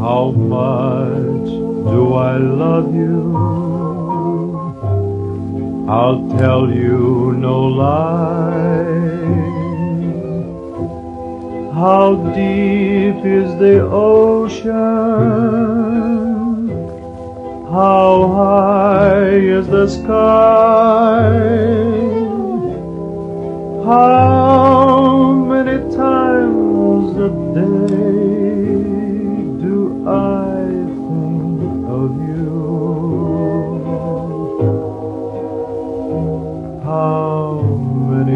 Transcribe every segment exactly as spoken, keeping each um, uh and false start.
How much do I love you? I'll tell you no lie. How deep is the ocean? How high is the sky? How many times a day do I think of you? How many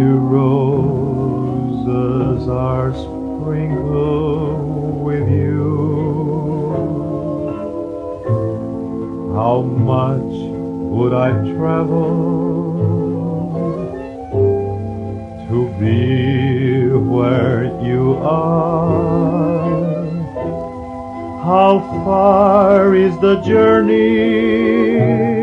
roses are sprinkled with you? How much would I travel to be where you are? How far is the journey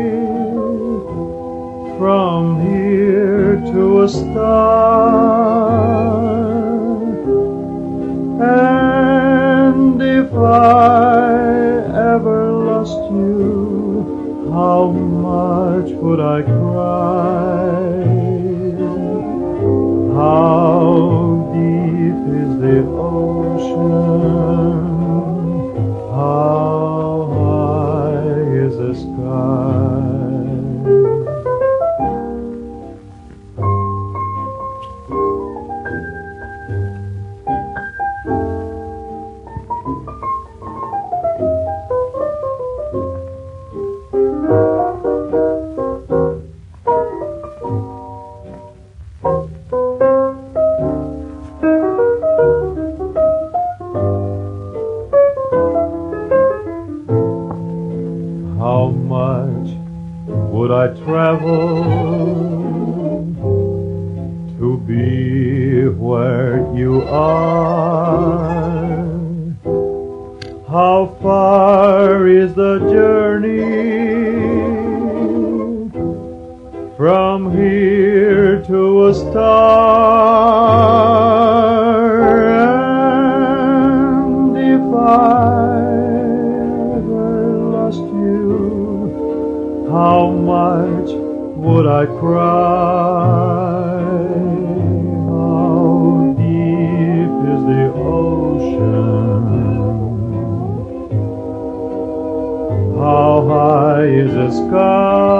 from here to a star? And if I ever lost you, how much would I cry? How deep is the ocean? How high is the sky? How much would I travel to be where you are? How far is the journey from here to a star? And if I how much would I cry? How deep is the ocean? How high is the sky?